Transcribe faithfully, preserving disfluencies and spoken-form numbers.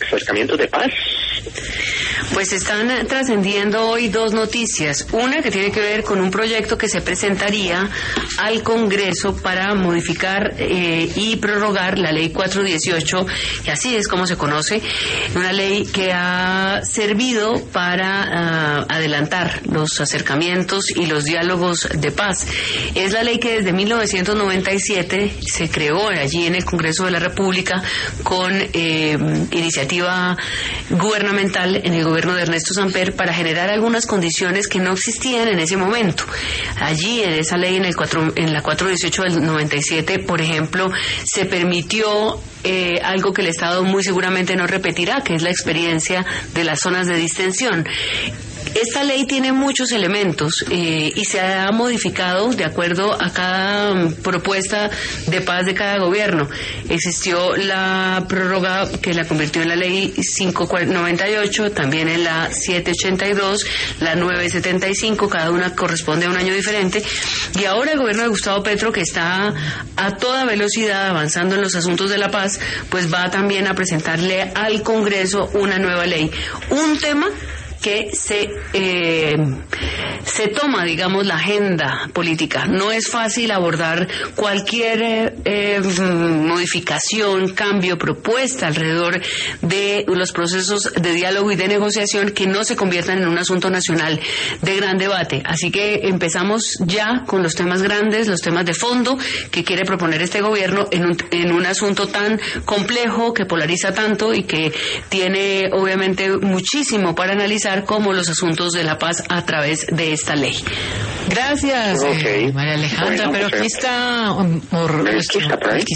acercamientos de paz? Pues están trascendiendo hoy dos noticias. Una que tiene que ver con un proyecto que se presentaría al Congreso para modificar eh, y prorrogar la ley cuatrocientos dieciocho, y así es como se conoce, una ley que ha servido para uh, adelantar los acercamientos y los diálogos de paz. Es la ley que desde mil novecientos noventa y siete se creó allí en el Congreso de la República con eh, iniciativa gubernamental en el gobierno de Ernesto Samper para generar algunas condiciones que no existían en ese momento. Allí en esa ley, en, el cuatro, en la cuatrocientos dieciocho del noventa y siete, por ejemplo, se permitió Eh, algo que el Estado muy seguramente no repetirá, que es la experiencia de las zonas de distensión. Esta ley tiene muchos elementos eh, y se ha modificado de acuerdo a cada um, propuesta de paz de cada gobierno. Existió la prórroga que la convirtió en la ley quinientos noventa y ocho, también en la setecientos ochenta y dos, la novecientos setenta y cinco, cada una corresponde a un año diferente. Y ahora el gobierno de Gustavo Petro, que está a toda velocidad avanzando en los asuntos de la paz, pues va también a presentarle al Congreso una nueva ley. Un tema que se eh, se toma, digamos, la agenda política. No es fácil abordar cualquier eh, eh, modificación, cambio, propuesta alrededor de los procesos de diálogo y de negociación que no se conviertan en un asunto nacional de gran debate. Así que empezamos ya con los temas grandes, los temas de fondo que quiere proponer este gobierno en un, en un asunto tan complejo, que polariza tanto y que tiene obviamente muchísimo para analizar, como los asuntos de la paz a través de esta ley. Gracias, okay. eh, María Alejandra, bueno, pero pues, aquí está... Um, or, está por ahí.